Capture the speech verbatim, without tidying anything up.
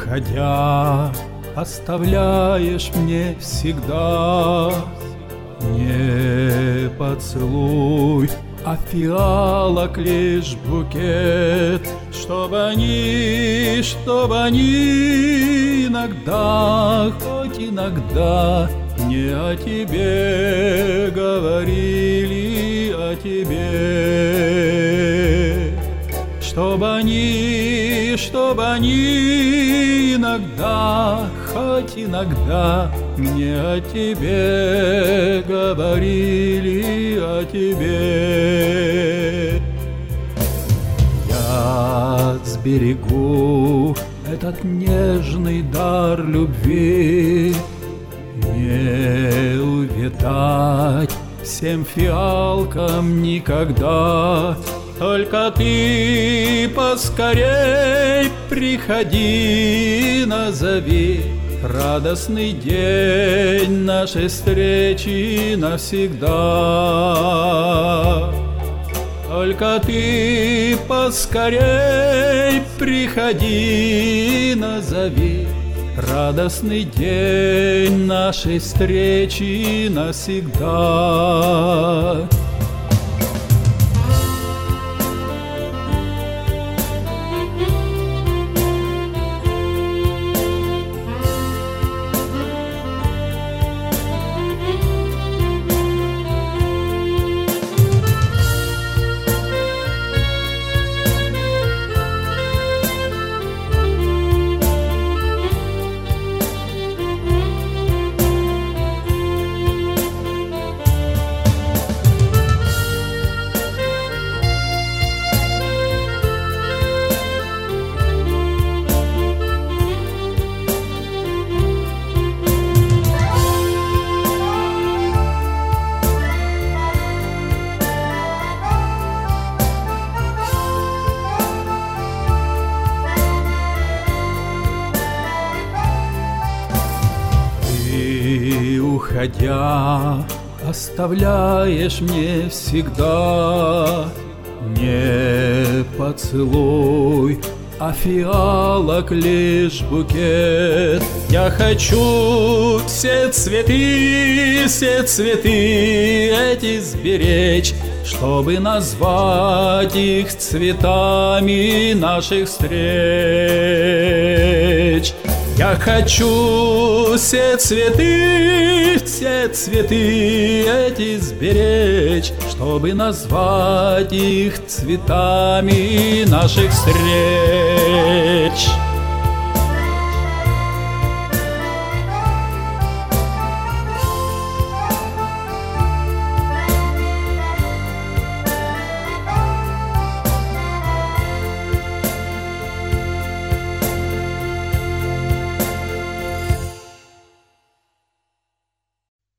уходя, оставляешь мне всегда не поцелуй, а фиалок лишь букет, чтобы они, чтобы они иногда, хоть иногда не о тебе говорили, о тебе. Чтобы они, чтобы они иногда, хоть иногда мне о тебе говорили, о тебе. Я сберегу этот нежный дар любви, не увядать всем фиалкам никогда. Только ты поскорей приходи, назови радостный день нашей встречи навсегда. Только ты поскорей приходи, назови радостный день нашей встречи навсегда. Ты, уходя, оставляешь мне всегда не поцелуй, а фиалок лишь букет. Я хочу все цветы, все цветы эти сберечь, чтобы назвать их цветами наших встреч. Я хочу все цветы, все цветы эти сберечь, чтобы назвать их цветами наших встреч.